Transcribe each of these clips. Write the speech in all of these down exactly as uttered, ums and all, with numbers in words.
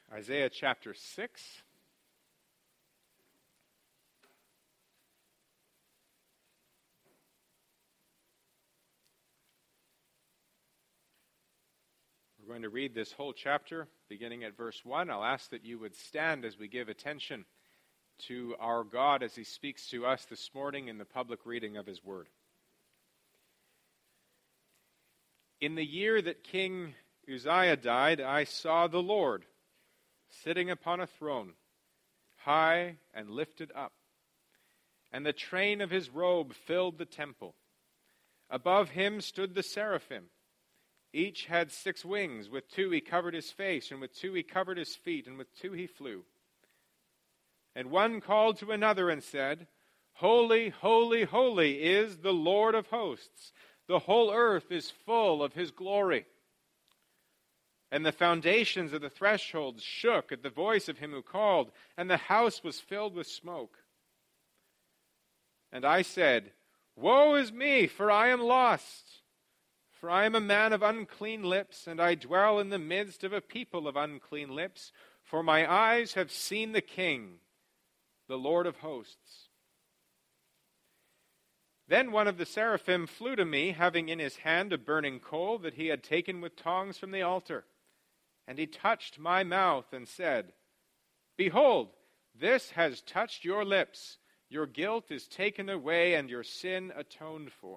Isaiah chapter six. We're going to read this whole chapter, beginning at verse one. I'll ask that you would stand as we give attention to our God as he speaks to us this morning in the public reading of his word. In the year that King Uzziah died, I saw the Lord sitting upon a throne, high and lifted up, and the train of his robe filled the temple. Above him stood the seraphim. Each had six wings. With two he covered his face, and with two he covered his feet, and with two he flew. And one called to another and said, Holy, holy, holy is the Lord of hosts. The whole earth is full of his glory. And the foundations of the thresholds shook at the voice of him who called, and the house was filled with smoke. And I said, Woe is me, for I am lost. For I am a man of unclean lips, and I dwell in the midst of a people of unclean lips, for my eyes have seen the King, the Lord of hosts. Then one of the seraphim flew to me, having in his hand a burning coal that he had taken with tongs from the altar. And he touched my mouth and said, Behold, this has touched your lips. Your guilt is taken away, and your sin atoned for.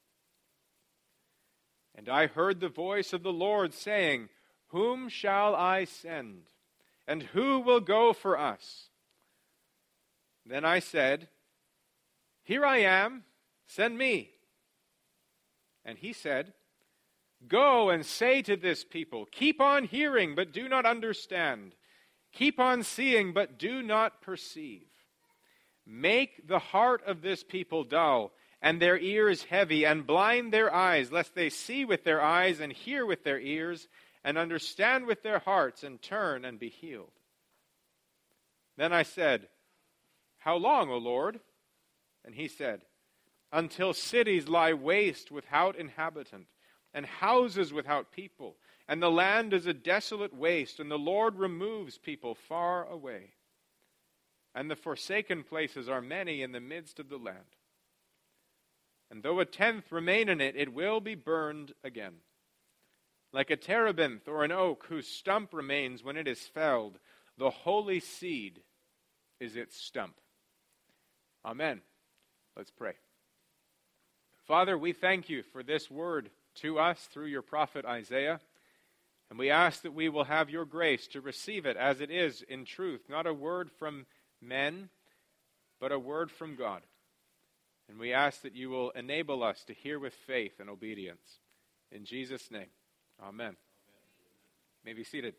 And I heard the voice of the Lord saying, Whom shall I send? And who will go for us? Then I said, Here I am, send me. And he said, Go and say to this people, Keep on hearing, but do not understand. Keep on seeing, but do not perceive. Make the heart of this people dull, and their ears heavy, and blind their eyes, lest they see with their eyes, and hear with their ears, and understand with their hearts, and turn and be healed. Then I said, How long, O Lord? And he said, Until cities lie waste without inhabitant, and houses without people, and the land is a desolate waste, and the Lord removes people far away. And the forsaken places are many in the midst of the land. And though a tenth remain in it, it will be burned again. Like a terebinth or an oak whose stump remains when it is felled, the holy seed is its stump. Amen. Let's pray. Father, we thank you for this word to us through your prophet Isaiah. And we ask that we will have your grace to receive it as it is in truth, not a word from men, but a word from God. And we ask that you will enable us to hear with faith and obedience. In Jesus' name, amen. Amen. You may be seated.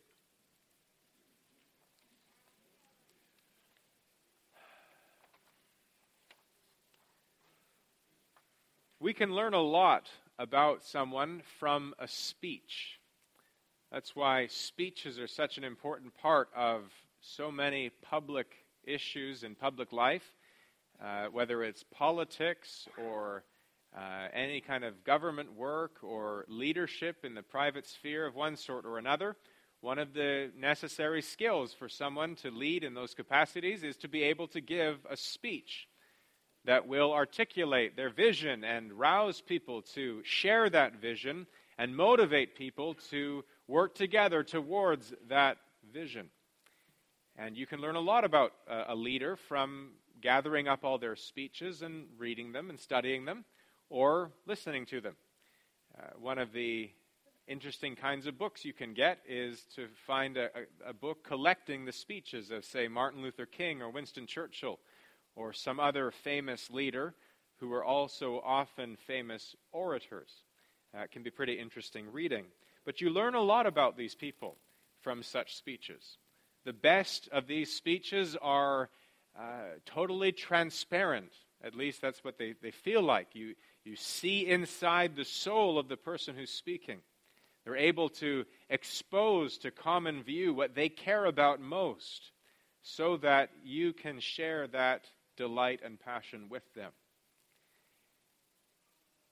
We can learn a lot about someone from a speech. That's why speeches are such an important part of so many public issues in public life, uh, whether it's politics or uh, any kind of government work or leadership in the private sphere of one sort or another. One of the necessary skills for someone to lead in those capacities is to be able to give a speech that will articulate their vision and rouse people to share that vision and motivate people to work together towards that vision. And you can learn a lot about uh, a leader from gathering up all their speeches and reading them and studying them or listening to them. Uh, one of the interesting kinds of books you can get is to find a, a, a book collecting the speeches of, say, Martin Luther King or Winston Churchill, or some other famous leader who were also often famous orators. Uh, it can be pretty interesting reading. But you learn a lot about these people from such speeches. The best of these speeches are uh, totally transparent. At least that's what they, they feel like. You, you see inside the soul of the person who's speaking. They're able to expose to common view what they care about most, so that you can share that delight and passion with them.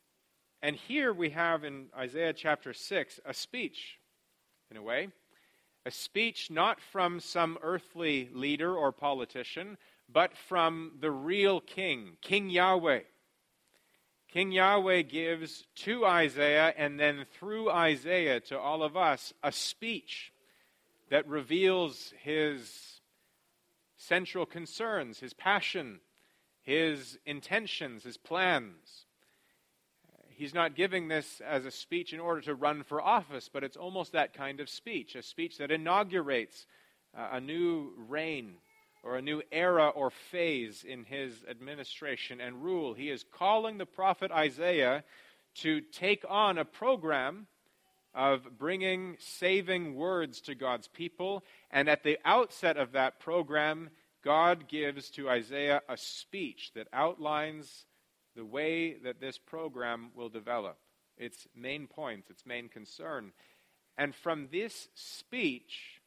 And here we have in Isaiah chapter six a speech, in a way. A speech not from some earthly leader or politician, but from the real king, King Yahweh. King Yahweh gives to Isaiah and then through Isaiah to all of us a speech that reveals his central concerns, his passion, his intentions, his plans. He's not giving this as a speech in order to run for office, but it's almost that kind of speech, a speech that inaugurates uh, a new reign or a new era or phase in his administration and rule. He is calling the prophet Isaiah to take on a program of bringing saving words to God's people, and at the outset of that program, God gives to Isaiah a speech that outlines the way that this program will develop, its main points, its main concern. And from this speech,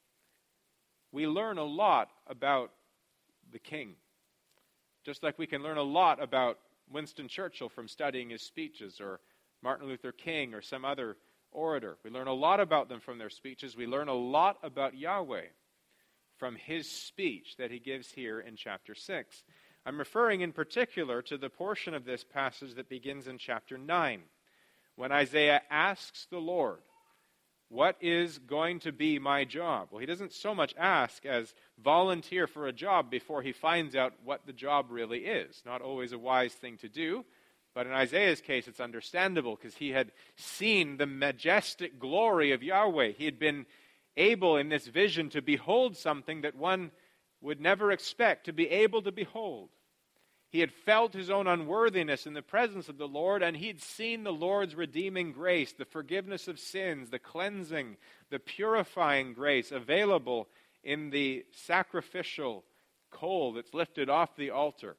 we learn a lot about the king. Just like we can learn a lot about Winston Churchill from studying his speeches, or Martin Luther King, or some other orator. We learn a lot about them from their speeches. We learn a lot about Yahweh from his speech that he gives here in chapter six. I'm referring in particular to the portion of this passage that begins in chapter nine, when Isaiah asks the Lord, what is going to be my job? Well, he doesn't so much ask as volunteer for a job before he finds out what the job really is. Not always a wise thing to do, but in Isaiah's case it's understandable because he had seen the majestic glory of Yahweh. He had been able in this vision to behold something that one would never expect to be able to behold. He had felt his own unworthiness in the presence of the Lord, and he had seen the Lord's redeeming grace, the forgiveness of sins, the cleansing, the purifying grace available in the sacrificial coal that's lifted off the altar,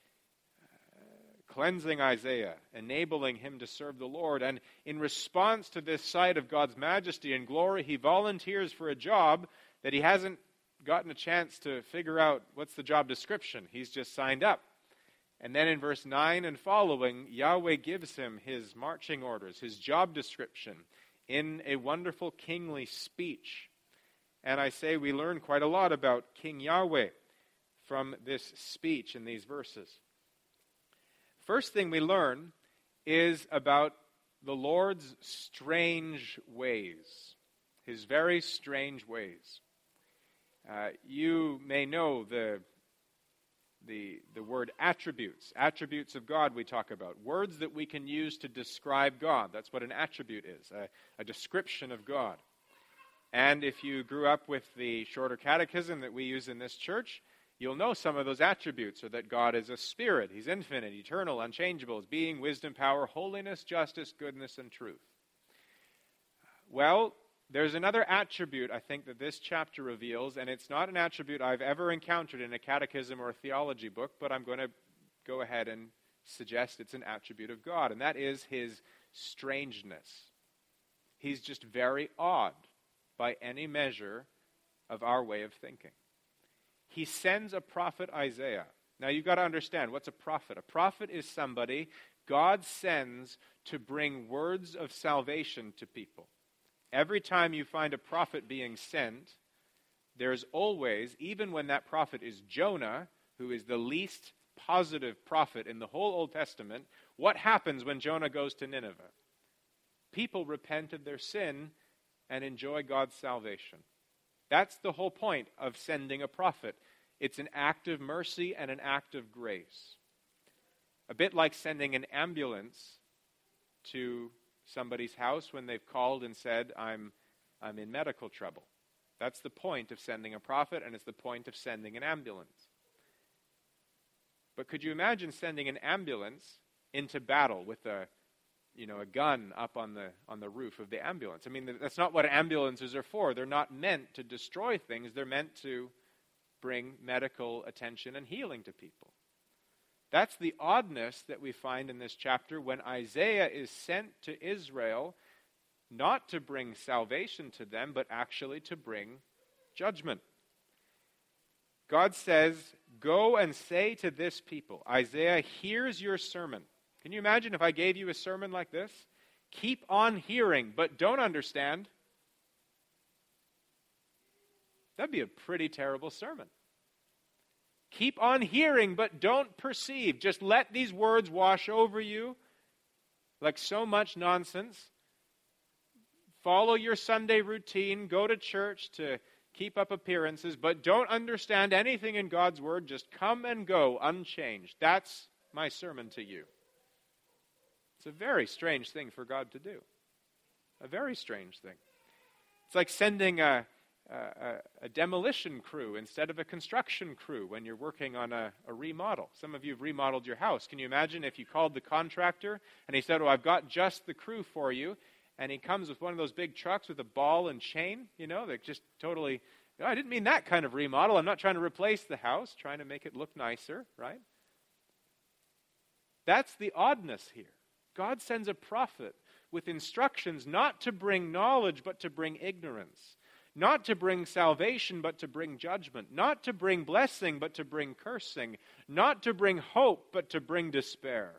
uh, cleansing Isaiah, enabling him to serve the Lord. And in response to this sight of God's majesty and glory, he volunteers for a job that he hasn't gotten a chance to figure out what's the job description. He's just signed up. And then in verse nine and following, Yahweh gives him his marching orders, his job description, in a wonderful kingly speech. And I say we learn quite a lot about King Yahweh from this speech in these verses. First thing we learn is about the Lord's strange ways, his very strange ways. Uh, you may know the The, the word attributes. Attributes of God we talk about. Words that we can use to describe God. That's what an attribute is, a, a description of God. And if you grew up with the shorter catechism that we use in this church, you'll know some of those attributes are that God is a spirit. He's infinite, eternal, unchangeable. His being, wisdom, power, holiness, justice, goodness, and truth. Well, there's another attribute, I think, that this chapter reveals, and it's not an attribute I've ever encountered in a catechism or a theology book, but I'm going to go ahead and suggest it's an attribute of God, and that is his strangeness. He's just very odd by any measure of our way of thinking. He sends a prophet Isaiah. Now, you've got to understand, what's a prophet? A prophet is somebody God sends to bring words of salvation to people. Every time you find a prophet being sent, there's always, even when that prophet is Jonah, who is the least positive prophet in the whole Old Testament, what happens when Jonah goes to Nineveh? People repent of their sin and enjoy God's salvation. That's the whole point of sending a prophet. It's an act of mercy and an act of grace. A bit like sending an ambulance to somebody's house when they've called and said, I'm, I'm in medical trouble. That's the point of sending a prophet, and it's the point of sending an ambulance. But could you imagine sending an ambulance into battle with a, you know, a gun up on the on the roof of the ambulance? I mean, that's not what ambulances are for. They're not meant to destroy things. They're meant to bring medical attention and healing to people. That's the oddness that we find in this chapter when Isaiah is sent to Israel, not to bring salvation to them, but actually to bring judgment. God says, go and say to this people, Isaiah, here's your sermon. Can you imagine if I gave you a sermon like this? Keep on hearing, but don't understand. That'd be a pretty terrible sermon. Keep on hearing, but don't perceive. Just let these words wash over you like so much nonsense. Follow your Sunday routine. Go to church to keep up appearances, but don't understand anything in God's word. Just come and go unchanged. That's my sermon to you. It's a very strange thing for God to do. A very strange thing. It's like sending a A, a demolition crew instead of a construction crew when you're working on a, a remodel. Some of you have remodeled your house. Can you imagine if you called the contractor and he said, oh, I've got just the crew for you, and he comes with one of those big trucks with a ball and chain, you know, that just totally, oh, I didn't mean that kind of remodel. I'm not trying to replace the house, trying to make it look nicer, right? That's the oddness here. God sends a prophet with instructions not to bring knowledge, but to bring ignorance. Not to bring salvation, but to bring judgment. Not to bring blessing, but to bring cursing. Not to bring hope, but to bring despair.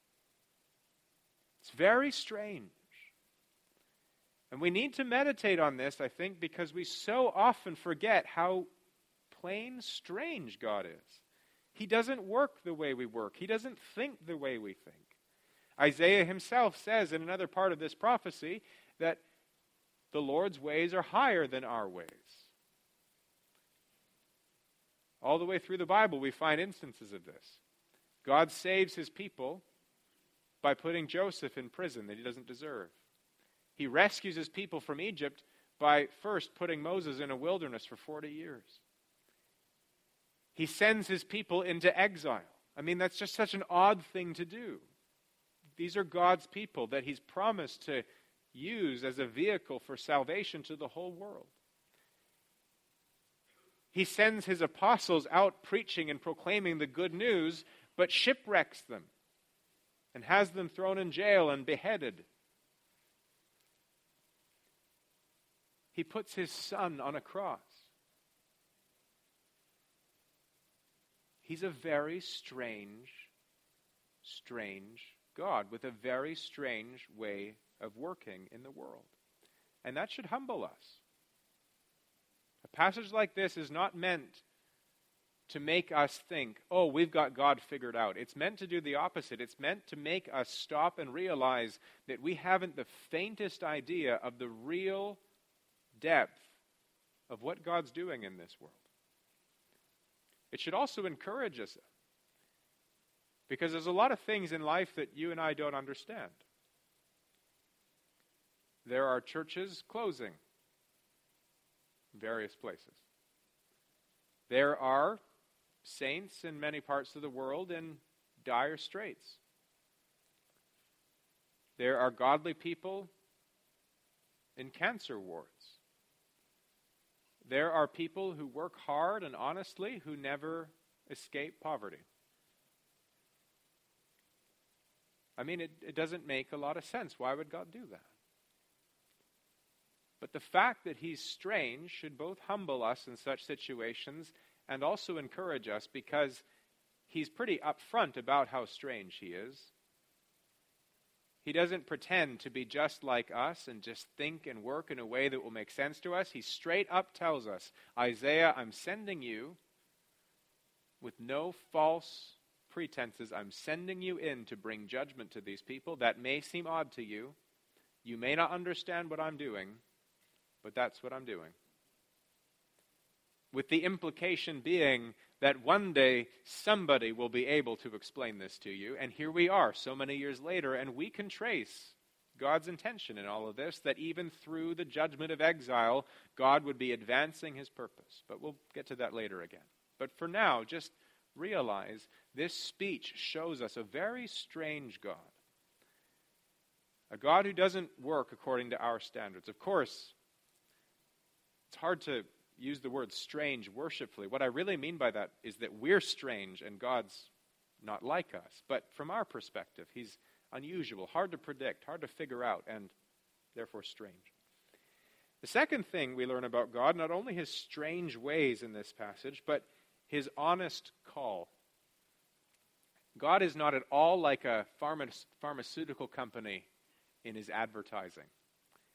It's very strange. And we need to meditate on this, I think, because we so often forget how plain strange God is. He doesn't work the way we work. He doesn't think the way we think. Isaiah himself says in another part of this prophecy that the Lord's ways are higher than our ways. All the way through the Bible, we find instances of this. God saves his people by putting Joseph in prison that he doesn't deserve. He rescues his people from Egypt by first putting Moses in a wilderness for forty years. He sends his people into exile. I mean, that's just such an odd thing to do. These are God's people that he's promised to use as a vehicle for salvation to the whole world. He sends his apostles out preaching and proclaiming the good news, but shipwrecks them and has them thrown in jail and beheaded. He puts his son on a cross. He's a very strange, strange God with a very strange way of working in the world. And that should humble us. A passage like this is not meant to make us think, oh, we've got God figured out. It's meant to do the opposite. It's meant to make us stop and realize that we haven't the faintest idea of the real depth of what God's doing in this world. It should also encourage us, because there's a lot of things in life that you and I don't understand. There are churches closing in various places. There are saints in many parts of the world in dire straits. There are godly people in cancer wards. There are people who work hard and honestly who never escape poverty. I mean, it, it doesn't make a lot of sense. Why would God do that? But the fact that he's strange should both humble us in such situations and also encourage us, because he's pretty upfront about how strange he is. He doesn't pretend to be just like us and just think and work in a way that will make sense to us. He straight up tells us, Isaiah, I'm sending you with no false pretenses. I'm sending you in to bring judgment to these people. That may seem odd to you. You may not understand what I'm doing, but that's what I'm doing. With the implication being that one day somebody will be able to explain this to you. And here we are so many years later, and we can trace God's intention in all of this, that even through the judgment of exile, God would be advancing his purpose. But we'll get to that later again. But for now, just realize this speech shows us a very strange God. A God who doesn't work according to our standards. Of course, it's hard to use the word strange worshipfully. What I really mean by that is that we're strange and God's not like us. But from our perspective, he's unusual, hard to predict, hard to figure out, and therefore strange. The second thing we learn about God, not only his strange ways in this passage, but his honest call. God is not at all like a pharma- pharmaceutical company in his advertising.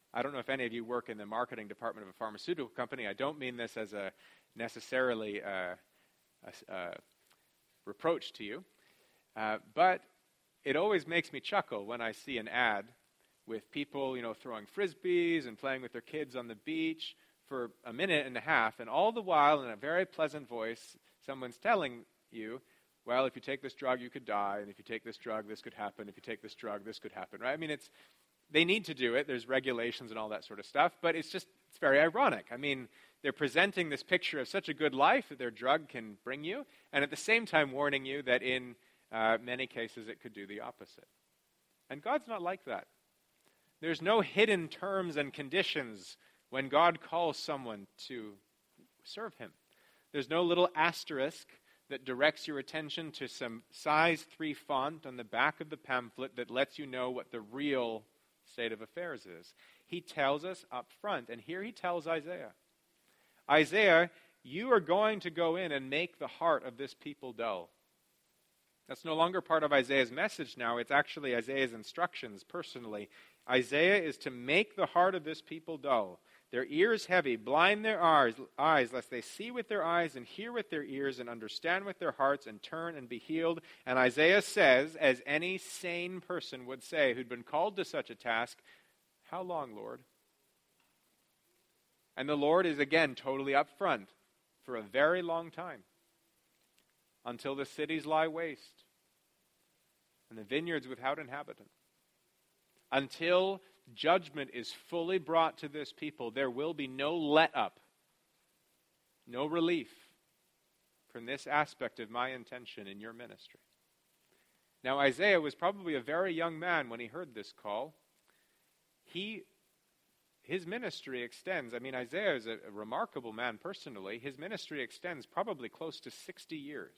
I don't know if any of you work in the marketing department of a pharmaceutical company. I don't mean this as a necessarily uh, a, a reproach to you, uh, but it always makes me chuckle when I see an ad with people, you know, throwing frisbees and playing with their kids on the beach for a minute and a half, and all the while, in a very pleasant voice, someone's telling you, well, if you take this drug, you could die, and if you take this drug, this could happen. If you take this drug, this could happen, right? I mean, it's they need to do it. There's regulations and all that sort of stuff, but it's just, it's very ironic. I mean, they're presenting this picture of such a good life that their drug can bring you, and at the same time warning you that in uh, many cases it could do the opposite. And God's not like that. There's no hidden terms and conditions when God calls someone to serve him. There's no little asterisk that directs your attention to some size three font on the back of the pamphlet that lets you know what the real state of affairs is. He tells us up front, and here he tells Isaiah, Isaiah, you are going to go in and make the heart of this people dull. That's no longer part of Isaiah's message now. It's actually Isaiah's instructions personally. Isaiah is to make the heart of this people dull, their ears heavy, blind their eyes, eyes, lest they see with their eyes and hear with their ears and understand with their hearts and turn and be healed. And Isaiah says, as any sane person would say who'd been called to such a task, how long, Lord? And the Lord is again totally upfront for a very long time, until the cities lie waste and the vineyards without inhabitant. Until judgment is fully brought to this people, there will be no let up, no relief from this aspect of my intention in your ministry. Now, Isaiah was probably a very young man when he heard this call. He, his ministry extends, I mean, Isaiah is a, a remarkable man personally. His ministry extends probably close to sixty years.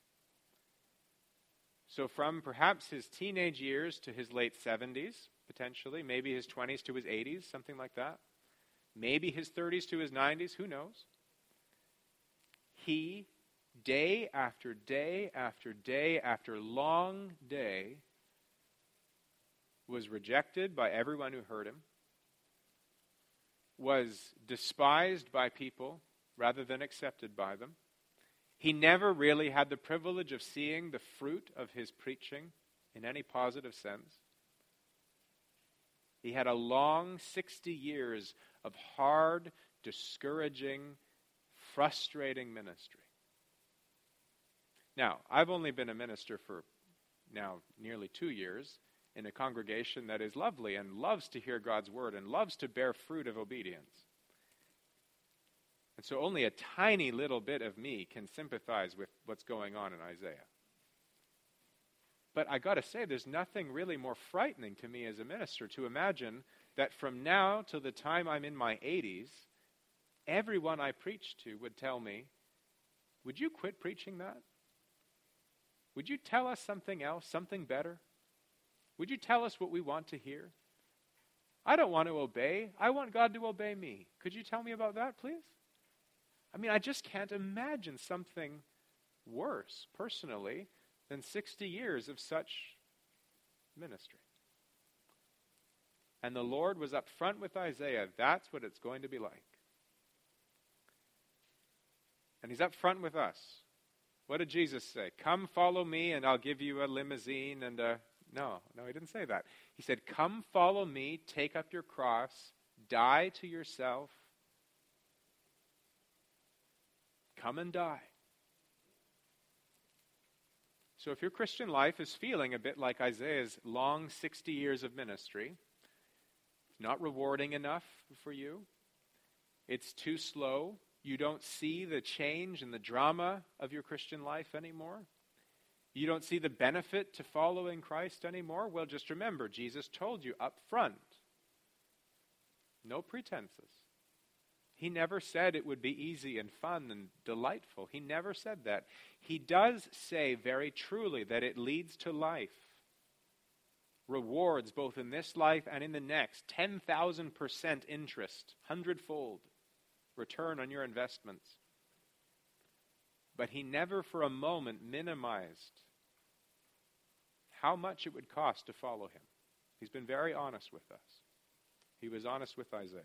So from perhaps his teenage years to his late seventies, potentially, maybe his twenties to his eighties, something like that. Maybe his thirties to his nineties, who knows? He, day after day after day after long day, was rejected by everyone who heard him, was despised by people rather than accepted by them. He never really had the privilege of seeing the fruit of his preaching in any positive sense. He had a long sixty years of hard, discouraging, frustrating ministry. Now, I've only been a minister for now nearly two years in a congregation that is lovely and loves to hear God's word and loves to bear fruit of obedience. And so only a tiny little bit of me can sympathize with what's going on in Isaiah. But I got to say, there's nothing really more frightening to me as a minister to imagine that from now till the time I'm in my eighties, everyone I preach to would tell me, would you quit preaching that? Would you tell us something else, something better? Would you tell us what we want to hear? I don't want to obey. I want God to obey me. Could you tell me about that, please? I mean, I just can't imagine something worse, personally, than sixty years of such ministry. And the Lord was up front with Isaiah. That's what it's going to be like. And he's up front with us. What did Jesus say? Come follow me and I'll give you a limousine and a... No, no, he didn't say that. He said, come follow me, take up your cross, die to yourself. Come and die. So if your Christian life is feeling a bit like Isaiah's long sixty years of ministry, it's not rewarding enough for you, it's too slow, you don't see the change and the drama of your Christian life anymore, you don't see the benefit to following Christ anymore, well, just remember, Jesus told you up front, no pretenses. He never said it would be easy and fun and delightful. He never said that. He does say very truly that it leads to life. Rewards both in this life and in the next. ten thousand percent interest, hundredfold return on your investments. But he never for a moment minimized how much it would cost to follow him. He's been very honest with us. He was honest with Isaiah.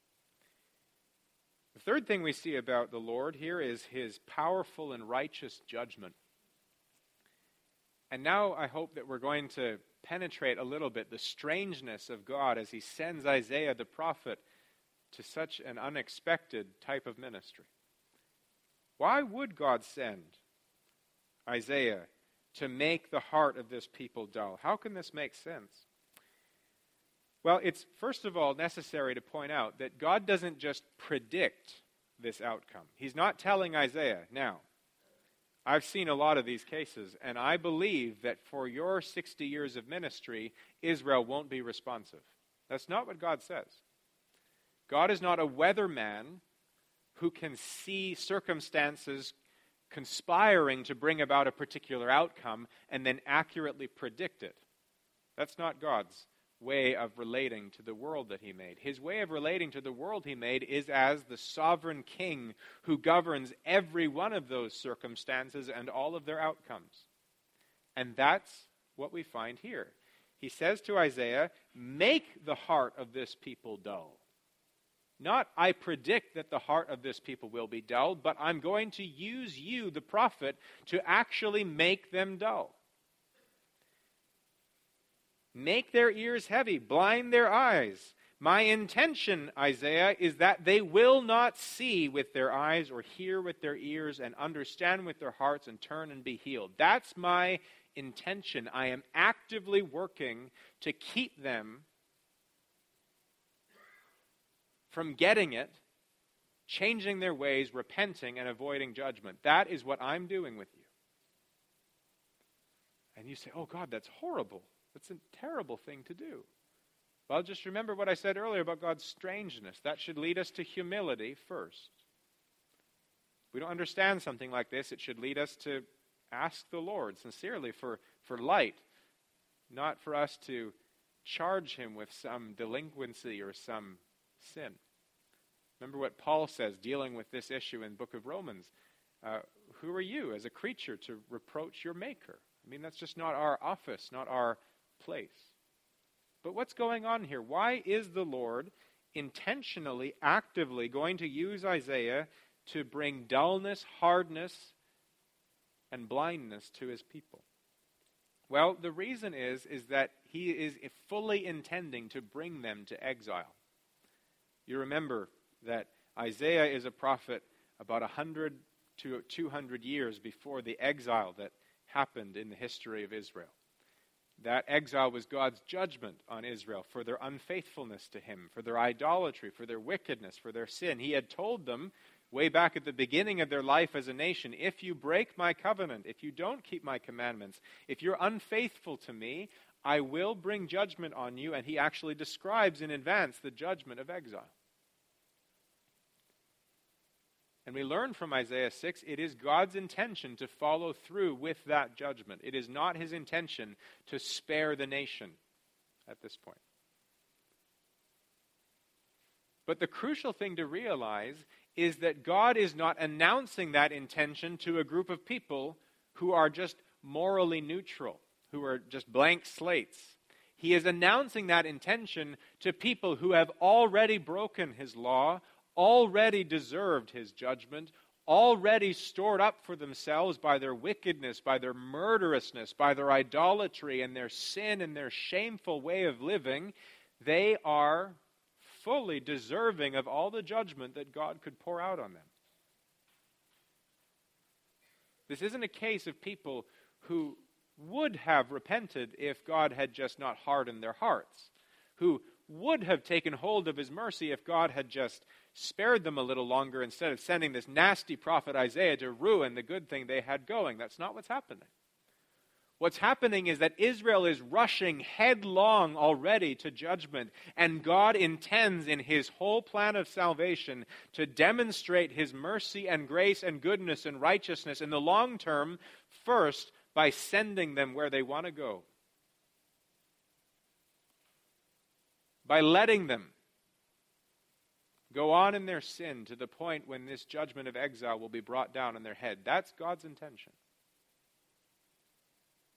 The third thing we see about the Lord here is his powerful and righteous judgment. And now I hope that we're going to penetrate a little bit the strangeness of God as he sends Isaiah the prophet to such an unexpected type of ministry. Why would God send Isaiah to make the heart of this people dull? How can this make sense? Well, it's first of all necessary to point out that God doesn't just predict this outcome. He's not telling Isaiah, now, I've seen a lot of these cases, and I believe that for your sixty years of ministry, Israel won't be responsive. That's not what God says. God is not a weatherman who can see circumstances conspiring to bring about a particular outcome and then accurately predict it. That's not God's way of relating to the world that he made. His way of relating to the world he made is as the sovereign king who governs every one of those circumstances and all of their outcomes. And that's what we find here. He says to Isaiah, make the heart of this people dull. Not, I predict that the heart of this people will be dull, but I'm going to use you, the prophet, to actually make them dull. Make their ears heavy, blind their eyes. My intention, Isaiah, is that they will not see with their eyes or hear with their ears and understand with their hearts and turn and be healed. That's my intention. I am actively working to keep them from getting it, changing their ways, repenting, and avoiding judgment. That is what I'm doing with you. And you say, oh God, that's horrible. That's a terrible thing to do. Well, just remember what I said earlier about God's strangeness. That should lead us to humility first. If we don't understand something like this, it should lead us to ask the Lord sincerely for, for light, not for us to charge him with some delinquency or some sin. Remember what Paul says dealing with this issue in the book of Romans. Uh, who are you as a creature to reproach your maker? I mean, that's just not our office, not our place. But what's going on here? Why is the Lord intentionally, actively going to use Isaiah to bring dullness, hardness, and blindness to his people? Well, the reason is, is that he is fully intending to bring them to exile. You remember that Isaiah is a prophet about one hundred to two hundred years before the exile that happened in the history of Israel. That exile was God's judgment on Israel for their unfaithfulness to him, for their idolatry, for their wickedness, for their sin. He had told them way back at the beginning of their life as a nation, if you break my covenant, if you don't keep my commandments, if you're unfaithful to me, I will bring judgment on you. And he actually describes in advance the judgment of exile. And we learn from Isaiah six, it is God's intention to follow through with that judgment. It is not his intention to spare the nation at this point. But the crucial thing to realize is that God is not announcing that intention to a group of people who are just morally neutral, who are just blank slates. He is announcing that intention to people who have already broken his law, already deserved his judgment, already stored up for themselves by their wickedness, by their murderousness, by their idolatry and their sin and their shameful way of living. They are fully deserving of all the judgment that God could pour out on them. This isn't a case of people who would have repented if God had just not hardened their hearts, who would have taken hold of his mercy if God had just spared them a little longer instead of sending this nasty prophet Isaiah to ruin the good thing they had going. That's not what's happening. What's happening is that Israel is rushing headlong already to judgment, and God intends in his whole plan of salvation to demonstrate his mercy and grace and goodness and righteousness in the long term, first by sending them where they want to go, by letting them go on in their sin to the point when this judgment of exile will be brought down on their head. That's God's intention.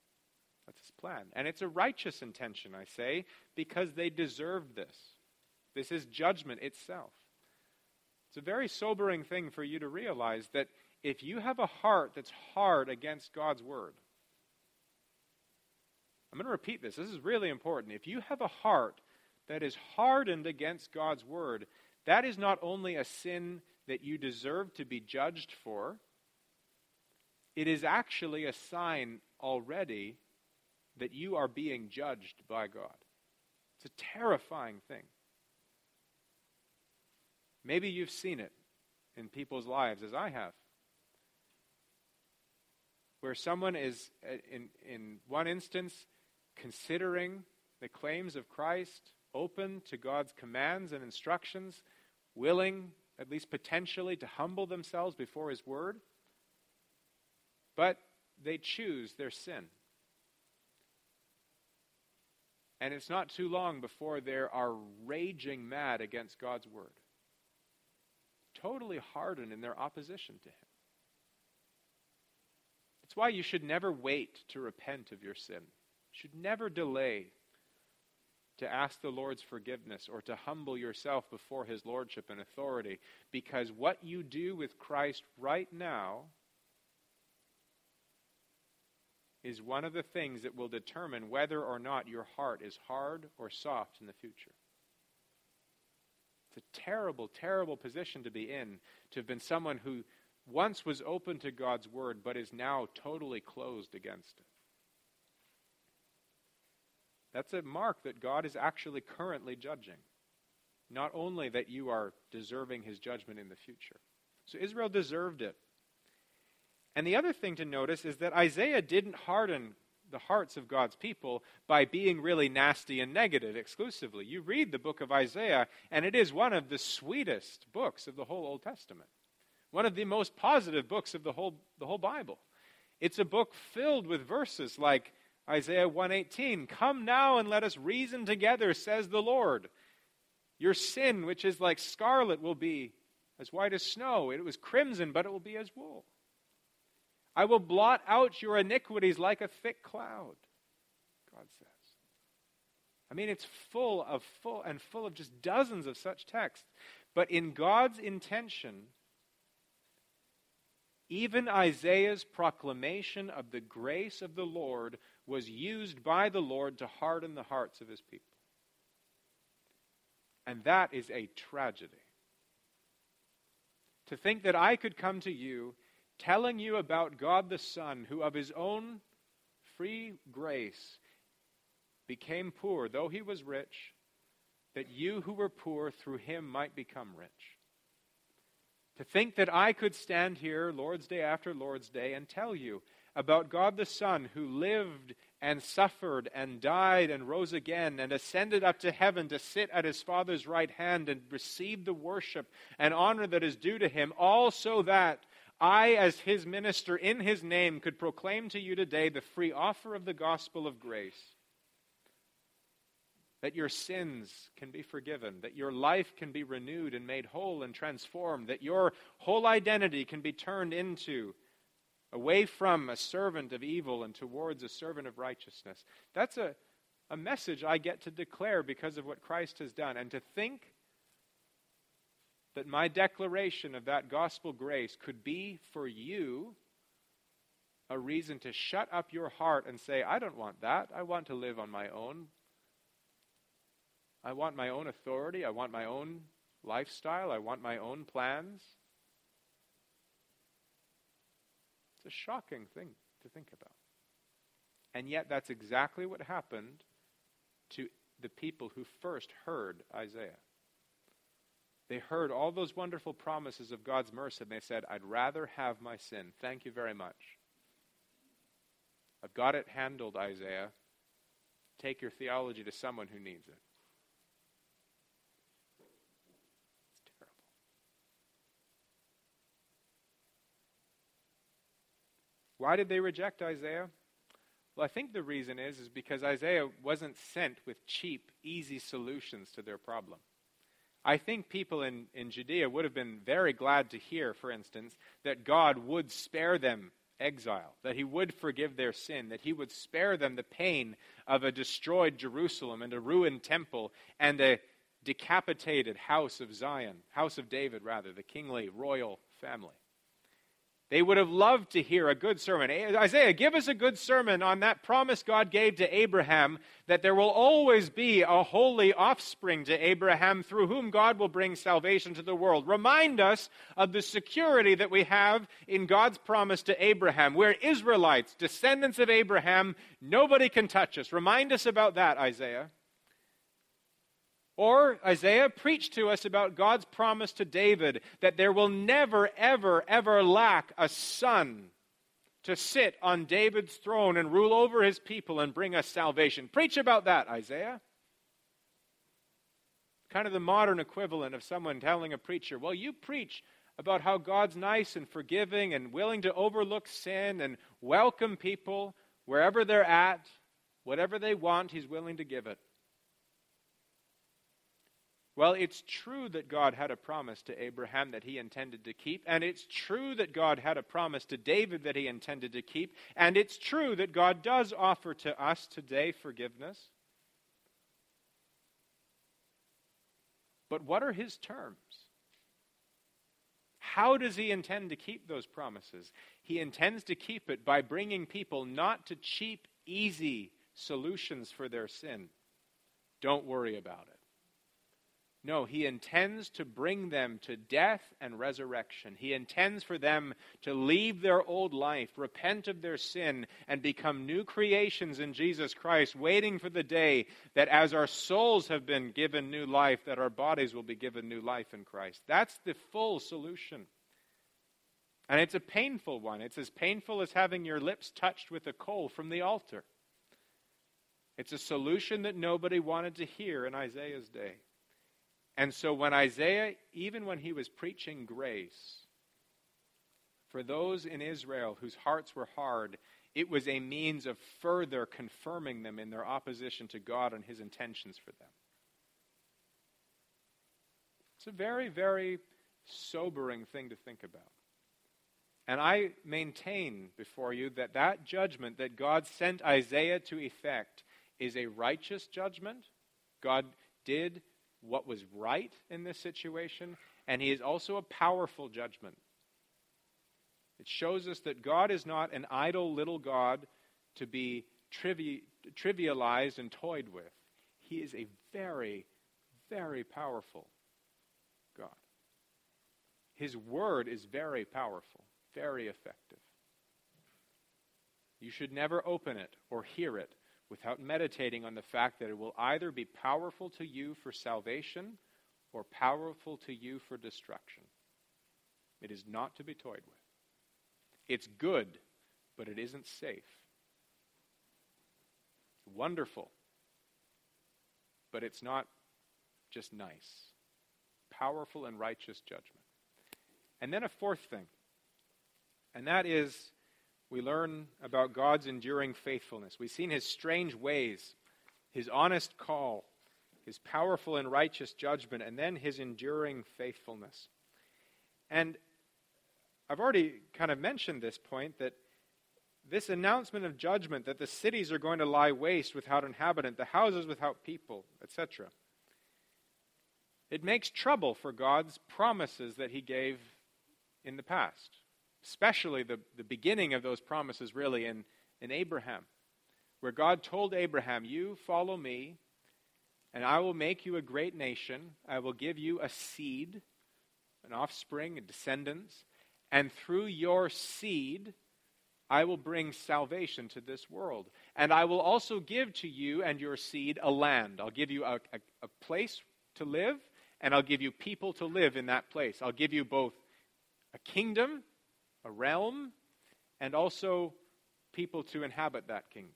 That's his plan. And it's a righteous intention, I say, because they deserved this. This is judgment itself. It's a very sobering thing for you to realize that if you have a heart that's hard against God's word, I'm going to repeat this. This is really important. If you have a heart that is hardened against God's word, that is not only a sin that you deserve to be judged for, it is actually a sign already that you are being judged by God. It's a terrifying thing. Maybe you've seen it in people's lives, as I have, where someone is, in, in one instance, considering the claims of Christ, open to God's commands and instructions, willing, at least potentially, to humble themselves before His word, but they choose their sin. And it's not too long before they are raging mad against God's word, totally hardened in their opposition to Him. It's why you should never wait to repent of your sin. You should never delay to ask the Lord's forgiveness or to humble yourself before His lordship and authority, because what you do with Christ right now is one of the things that will determine whether or not your heart is hard or soft in the future. It's a terrible, terrible position to be in, to have been someone who once was open to God's word but is now totally closed against it. That's a mark that God is actually currently judging. Not only that you are deserving His judgment in the future. So Israel deserved it. And the other thing to notice is that Isaiah didn't harden the hearts of God's people by being really nasty and negative exclusively. You read the book of Isaiah, and it is one of the sweetest books of the whole Old Testament. One of the most positive books of the whole, the whole Bible. It's a book filled with verses like Isaiah one eighteen, "Come now and let us reason together, says the Lord. Your sin, which is like scarlet, will be as white as snow. It was crimson, but it will be as wool. I will blot out your iniquities like a thick cloud," God says. I mean, it's full of full and full of just dozens of such texts. But in God's intention, even Isaiah's proclamation of the grace of the Lord was used by the Lord to harden the hearts of His people. And that is a tragedy. To think that I could come to you telling you about God the Son, who of His own free grace became poor, though He was rich, that you who were poor through Him might become rich. To think that I could stand here Lord's Day after Lord's Day and tell you about God the Son, who lived and suffered and died and rose again and ascended up to heaven to sit at His Father's right hand and receive the worship and honor that is due to Him, all so that I, as His minister in His name, could proclaim to you today the free offer of the gospel of grace. That your sins can be forgiven, that your life can be renewed and made whole and transformed, that your whole identity can be turned into, away from a servant of evil and towards a servant of righteousness. That's a, a message I get to declare because of what Christ has done. And to think that my declaration of that gospel grace could be for you a reason to shut up your heart and say, I don't want that. I want to live on my own. I want my own authority. I want my own lifestyle. I want my own plans. It's a shocking thing to think about. And yet that's exactly what happened to the people who first heard Isaiah. They heard all those wonderful promises of God's mercy, and they said, I'd rather have my sin. Thank you very much. I've got it handled, Isaiah. Take your theology to someone who needs it. It's terrible. Why did they reject Isaiah? Well, I think the reason is, is because Isaiah wasn't sent with cheap, easy solutions to their problem. I think people in, in Judea would have been very glad to hear, for instance, that God would spare them exile, that He would forgive their sin, that He would spare them the pain of a destroyed Jerusalem and a ruined temple and a decapitated house of Zion, house of David rather, the kingly royal family. They would have loved to hear a good sermon. Isaiah, give us a good sermon on that promise God gave to Abraham that there will always be a holy offspring to Abraham through whom God will bring salvation to the world. Remind us of the security that we have in God's promise to Abraham. We're Israelites, descendants of Abraham. Nobody can touch us. Remind us about that, Isaiah. Or, Isaiah, preach to us about God's promise to David that there will never, ever, ever lack a son to sit on David's throne and rule over his people and bring us salvation. Preach about that, Isaiah. Kind of the modern equivalent of someone telling a preacher, well, you preach about how God's nice and forgiving and willing to overlook sin and welcome people wherever they're at. Whatever they want, he's willing to give it. Well, it's true that God had a promise to Abraham that he intended to keep, and it's true that God had a promise to David that he intended to keep, and it's true that God does offer to us today forgiveness. But what are his terms? How does he intend to keep those promises? He intends to keep it by bringing people not to cheap, easy solutions for their sin. Don't worry about it. No, he intends to bring them to death and resurrection. He intends for them to leave their old life, repent of their sin, and become new creations in Jesus Christ, waiting for the day that as our souls have been given new life, that our bodies will be given new life in Christ. That's the full solution. And it's a painful one. It's as painful as having your lips touched with a coal from the altar. It's a solution that nobody wanted to hear in Isaiah's day. And so when Isaiah, even when he was preaching grace, for those in Israel whose hearts were hard, it was a means of further confirming them in their opposition to God and his intentions for them. It's a very, very sobering thing to think about. And I maintain before you that that judgment that God sent Isaiah to effect is a righteous judgment. God did what was right in this situation, and he is also a powerful judgment. It shows us that God is not an idle little God to be trivi- trivialized and toyed with. He is a very, very powerful God. His word is very powerful, very effective. You should never open it or hear it without meditating on the fact that it will either be powerful to you for salvation or powerful to you for destruction. It is not to be toyed with. It's good, but it isn't safe. It's wonderful, but it's not just nice. Powerful and righteous judgment. And then a fourth thing, and that is we learn about God's enduring faithfulness. We've seen his strange ways, his honest call, his powerful and righteous judgment, and then his enduring faithfulness. And I've already kind of mentioned this point, that this announcement of judgment, that the cities are going to lie waste without inhabitant, the houses without people, et cetera. It makes trouble for God's promises that he gave in the past. Especially the, the beginning of those promises really in, in Abraham, where God told Abraham, you follow me, and I will make you a great nation. I will give you a seed, an offspring, a descendants, and through your seed, I will bring salvation to this world. And I will also give to you and your seed a land. I'll give you a, a, a place to live, and I'll give you people to live in that place. I'll give you both a kingdom, a realm, and also people to inhabit that kingdom.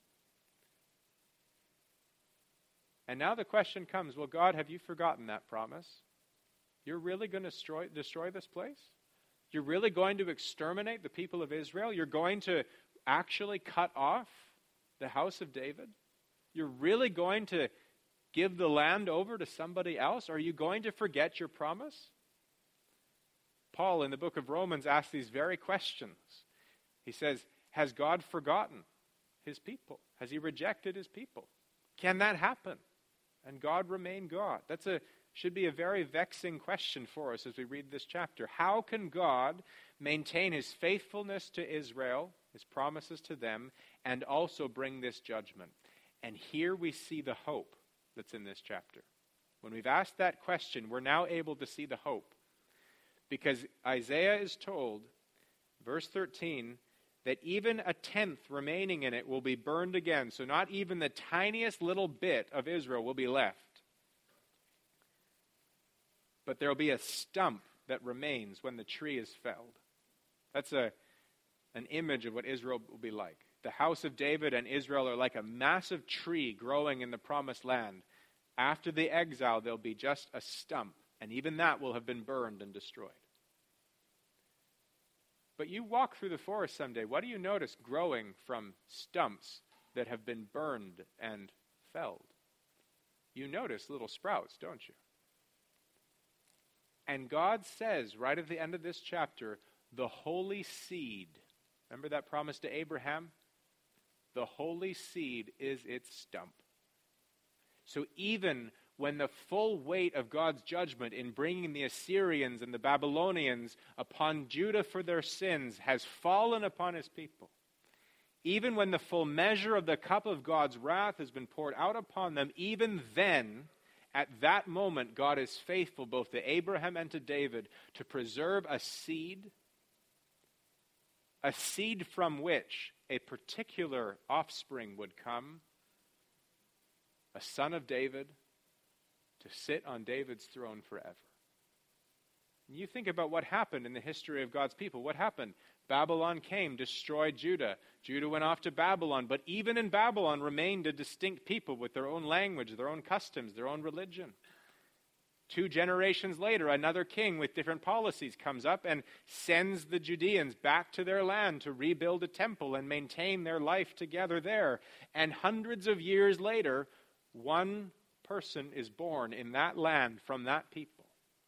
And now the question comes, well, God, have you forgotten that promise? You're really going to destroy, destroy this place? You're really going to exterminate the people of Israel? You're going to actually cut off the house of David? You're really going to give the land over to somebody else? Are you going to forget your promise? Paul in the book of Romans asks these very questions. He says, has God forgotten his people? Has he rejected his people? Can that happen? and God remain God? That's a should be a very vexing question for us as we read this chapter. How can God maintain his faithfulness to Israel, his promises to them, and also bring this judgment? And here we see the hope that's in this chapter. When we've asked that question, we're now able to see the hope. Because Isaiah is told, verse thirteen, that even a tenth remaining in it will be burned again. So not even the tiniest little bit of Israel will be left. But there will be a stump that remains when the tree is felled. That's a, an image of what Israel will be like. The house of David and Israel are like a massive tree growing in the promised land. After the exile, there'll be just a stump, and even that will have been burned and destroyed. But you walk through the forest someday, what do you notice growing from stumps that have been burned and felled? You notice little sprouts, don't you? And God says, right at the end of this chapter, the holy seed. Remember that promise to Abraham? The holy seed is its stump. So even when the full weight of God's judgment in bringing the Assyrians and the Babylonians upon Judah for their sins has fallen upon his people, even when the full measure of the cup of God's wrath has been poured out upon them, even then, at that moment, God is faithful both to Abraham and to David to preserve a seed, a seed from which a particular offspring would come, a son of David, to sit on David's throne forever. And you think about what happened in the history of God's people. What happened? Babylon came, destroyed Judah. Judah went off to Babylon, but even in Babylon remained a distinct people with their own language, their own customs, their own religion. Two generations later, another king with different policies comes up and sends the Judeans back to their land to rebuild a temple and maintain their life together there. And hundreds of years later, one person is born in that land from that people.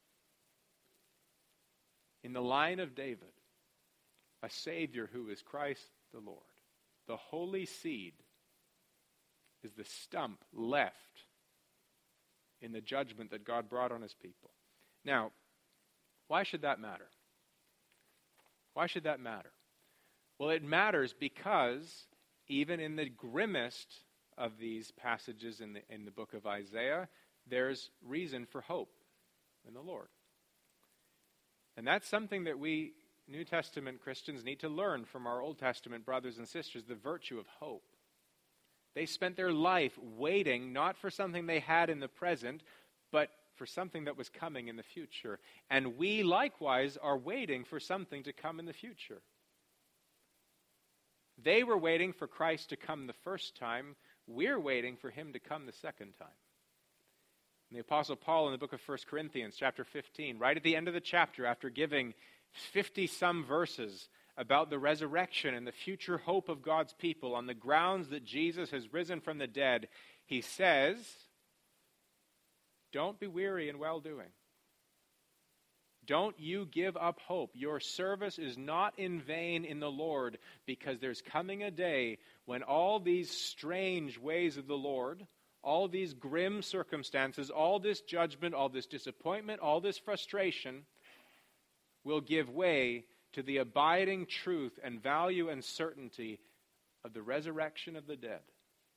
In the line of David, a Savior who is Christ the Lord. The holy seed is the stump left in the judgment that God brought on his people. Now, why should that matter? Why should that matter? Well, it matters because even in the grimmest of these passages in the, in the book of Isaiah, there's reason for hope in the Lord. And that's something that we New Testament Christians need to learn from our Old Testament brothers and sisters, the virtue of hope. They spent their life waiting not for something they had in the present, but for something that was coming in the future. And we likewise are waiting for something to come in the future. They were waiting for Christ to come the first time. We're waiting for him to come the second time. And the Apostle Paul in the book of First Corinthians, chapter fifteen, right at the end of the chapter, after giving fifty-some verses about the resurrection and the future hope of God's people on the grounds that Jesus has risen from the dead, he says, don't be weary in well-doing. Don't you give up hope. Your service is not in vain in the Lord, because there's coming a day when all these strange ways of the Lord, all these grim circumstances, all this judgment, all this disappointment, all this frustration will give way to the abiding truth and value and certainty of the resurrection of the dead.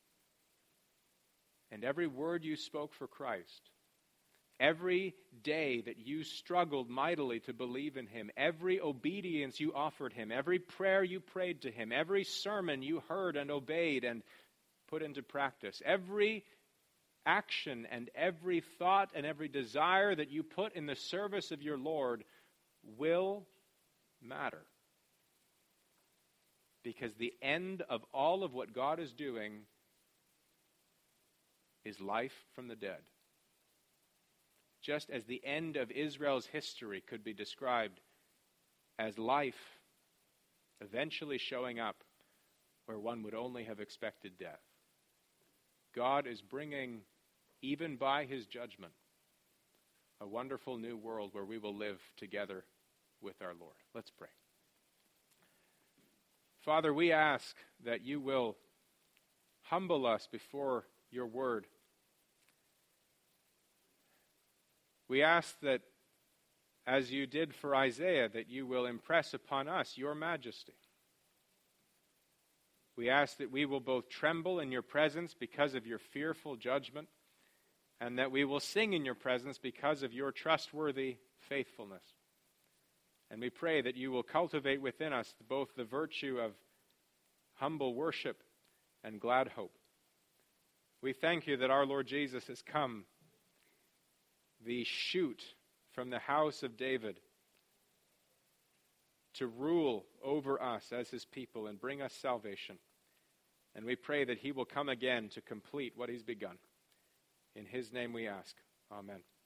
And every word you spoke for Christ, every day that you struggled mightily to believe in him, every obedience you offered him, every prayer you prayed to him, every sermon you heard and obeyed and put into practice, every action and every thought and every desire that you put in the service of your Lord will matter. Because the end of all of what God is doing is life from the dead. Just as the end of Israel's history could be described as life eventually showing up where one would only have expected death. God is bringing, even by his judgment, a wonderful new world where we will live together with our Lord. Let's pray. Father, we ask that you will humble us before your word, We ask that, as you did for Isaiah, that you will impress upon us your majesty. We ask that we will both tremble in your presence because of your fearful judgment, and that we will sing in your presence because of your trustworthy faithfulness. And we pray that you will cultivate within us both the virtue of humble worship and glad hope. We thank you that our Lord Jesus has come, the shoot from the house of David, to rule over us as his people and bring us salvation. And we pray that he will come again to complete what he's begun. In his name we ask. Amen.